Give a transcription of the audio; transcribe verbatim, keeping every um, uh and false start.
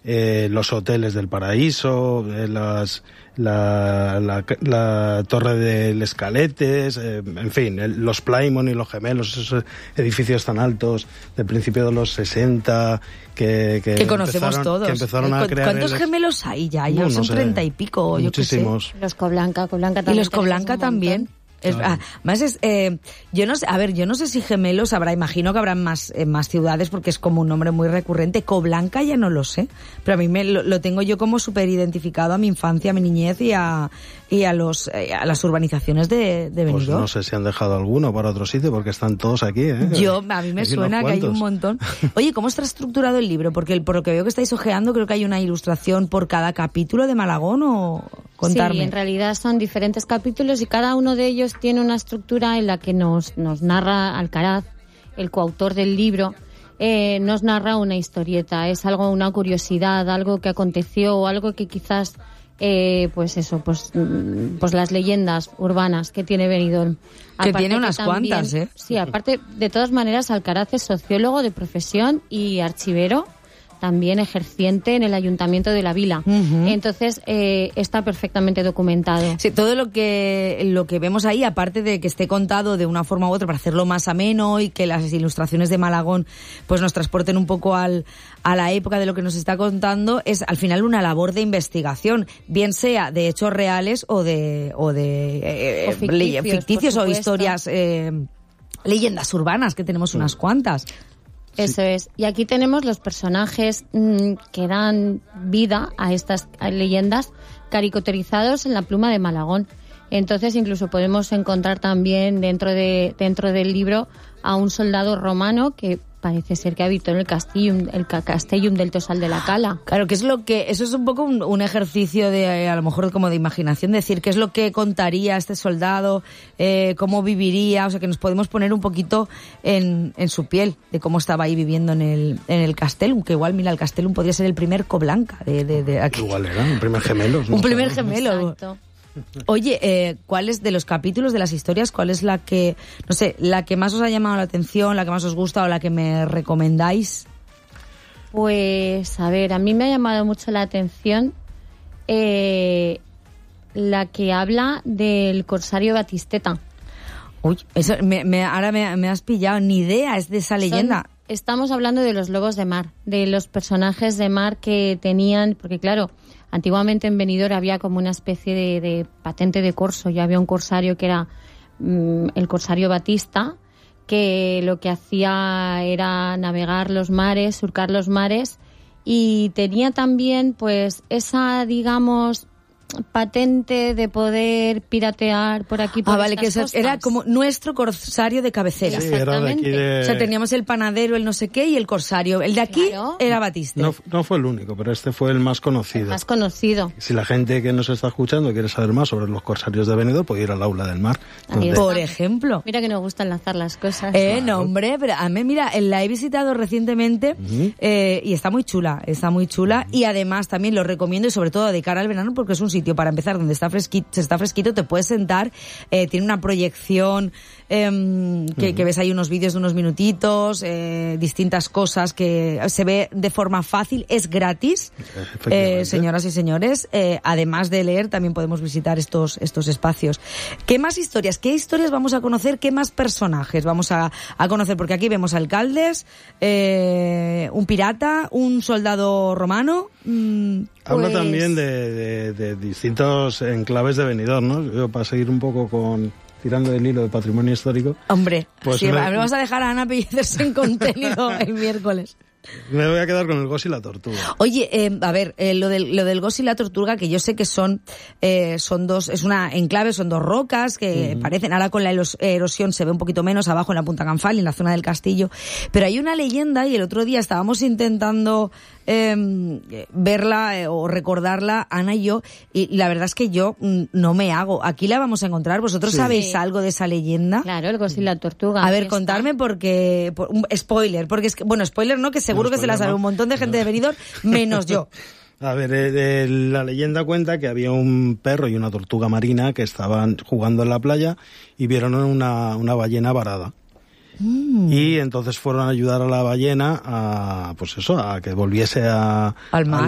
eh, los hoteles del paraíso, eh, las, la, la, la torre del Escaletes, eh, en fin, el, los Plymouth y los gemelos, esos edificios tan altos del principio de los sesenta que, que, que conocemos empezaron, todos. que empezaron a crear. ¿Cuántos el... gemelos hay ya? Ya no, son no sé, treinta y pico, yo qué sé. Muchísimos. Los Coblanca, Coblanca también. Y los Coblanca también. Es, Claro. Además es, eh, yo no sé, a ver, yo no sé si gemelos habrá, imagino que habrá en más, en más ciudades porque es como un nombre muy recurrente. Coblanca ya no lo sé, pero a mí me lo, lo tengo yo como súper identificado a mi infancia, a mi niñez y a, y a los, eh, a las urbanizaciones de, de Benidorm. Pues no sé si han dejado alguno para otro sitio porque están todos aquí, ¿eh? Yo, a mí me Aquí suena unos que hay cuantos. un montón. Oye, ¿cómo está estructurado el libro? Porque el, por lo que veo que estáis ojeando, creo que hay una ilustración por cada capítulo de Malagón o contarme. Sí, en realidad son diferentes capítulos y cada uno de ellos tiene una estructura en la que nos, nos narra Alcaraz, el coautor del libro, eh, nos narra una historieta, es algo, una curiosidad, algo que aconteció o algo que quizás, eh, pues eso, pues, pues las leyendas urbanas que tiene Benidorm. Que Aparte tiene unas también, cuantas, ¿eh? Sí, aparte, de todas maneras, Alcaraz es sociólogo de profesión y archivero, también ejerciente en el Ayuntamiento de la Vila. Uh-huh. Entonces, eh, está perfectamente documentado. Sí, todo lo que lo que vemos ahí, aparte de que esté contado de una forma u otra para hacerlo más ameno y que las ilustraciones de Malagón pues nos transporten un poco al a la época de lo que nos está contando, es al final una labor de investigación, bien sea de hechos reales o de o de eh, O ficticios, le- ficticios por o supuesto. historias, eh, leyendas urbanas, que tenemos unas cuantas. Eso es. Y aquí tenemos los personajes mmm, que dan vida a estas leyendas caricaturizados en la pluma de Malagón. Entonces incluso podemos encontrar también dentro de dentro del libro a un soldado romano que parece ser que habitó en el Castellum, el Castellum del Tosal de la Cala. Claro, que es lo que, eso es un poco un, un ejercicio de, eh, a lo mejor como de imaginación, decir qué es lo que contaría este soldado, eh, cómo viviría, o sea que nos podemos poner un poquito en, en su piel, de cómo estaba ahí viviendo en el, en el Castellum, que igual, mira, el Castellum podría ser el primer Coblanca de, de, de aquí. Igual era, un primer gemelo. ¿no? Un primer gemelo. Exacto. Oye, eh, ¿cuál es de los capítulos, de las historias, cuál es la que, no sé, la que más os ha llamado la atención, la que más os gusta o la que me recomendáis? Pues, a ver, a mí me ha llamado mucho la atención eh, la que habla del corsario Batisteta. Uy, eso, me, me, ahora me, me has pillado, ni idea es de esa leyenda. Son, estamos hablando de los lobos de mar, de los personajes de mar que tenían, porque claro, antiguamente en Benidorm había como una especie de, de patente de corso, ya había un corsario que era mmm, el corsario Batista, que lo que hacía era navegar los mares, surcar los mares, y tenía también pues esa, digamos, patente de poder piratear por aquí por Ah, vale, estas que eso costas. era como nuestro corsario de cabecera. Sí, era de aquí de... O sea, teníamos el panadero, el no sé qué, y el corsario. El de aquí Claro. era Batiste. No, no fue el único, pero este fue el más conocido. Más conocido. Si la gente que nos está escuchando quiere saber más sobre los corsarios de Benidorm, puede ir al aula del mar. Ahí donde- está. Por ejemplo. Mira que nos gusta enlazar las cosas. Eh, no, hombre, pero a mí, mira, la he visitado recientemente Ujú. eh, y está muy chula, está muy chula. Y además también lo recomiendo, y sobre todo de cara al verano, porque es un sitio para empezar donde está fresquito, se está fresquito, te puedes sentar, eh, tiene una proyección, eh, que, que ves ahí unos vídeos de unos minutitos, eh, distintas cosas que se ve de forma fácil, es gratis, Efectivamente. eh, señoras y señores. Eh, además de leer, también podemos visitar estos, estos espacios. ¿Qué más historias? ¿Qué historias vamos a conocer? ¿Qué más personajes vamos a, a conocer? Porque aquí vemos alcaldes, eh, un pirata, un soldado romano. Mmm, Habla Pues- también de, de, de distintos enclaves de Benidorm, ¿no? Yo, para seguir un poco con tirando del hilo de patrimonio histórico, Hombre, Pues sí, me- vamos a dejar a Ana Pellices en contenido el miércoles. me voy a quedar con el Gos y la tortuga. Oye, eh, a ver, eh, lo del lo del Gos y la tortuga, que yo sé que son eh, son dos, es una enclave, son dos rocas que uh-huh. parecen, ahora con la erosión se ve un poquito menos abajo en la Punta Canfali, en la zona del castillo, pero hay una leyenda y el otro día estábamos intentando eh, verla eh, o recordarla, Ana y yo, y la verdad es que yo mm, no me hago. Aquí la vamos a encontrar. ¿Vosotros Sí. sabéis Sí. algo de esa leyenda? Claro, el Gos y la tortuga. A ver, Está. contarme porque... Por, un spoiler, porque es que... Bueno, spoiler no, que seguro No, que se la spoiler sabe no. un montón de gente de Benidorm, menos yo. A ver, eh, de la leyenda cuenta que había un perro y una tortuga marina que estaban jugando en la playa y vieron una, una ballena varada. Mm. Y entonces fueron a ayudar a la ballena a, pues eso, a que volviese a, Al mar.